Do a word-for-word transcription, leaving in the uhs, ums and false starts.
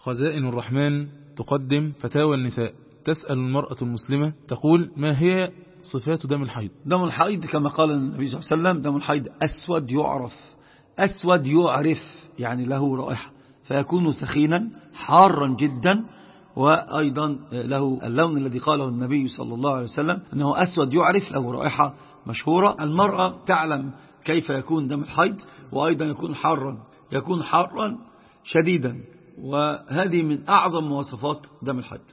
خزائن الرحمن تقدم فتاوى النساء. تسأل المرأة المسلمة تقول: ما هي صفات دم الحيض؟ دم الحيض كما قال النبي صلى الله عليه وسلم: دم الحيض أسود يعرف، أسود يعرف يعني له رائحة، فيكون سخينا حارا جدا، وأيضا له اللون الذي قاله النبي صلى الله عليه وسلم أنه أسود يعرف، له رائحة مشهورة. المرأة تعلم كيف يكون دم الحيض، وأيضا يكون حارا، يكون حارا شديدا، وهذه من أعظم مواصفات دم الحيض.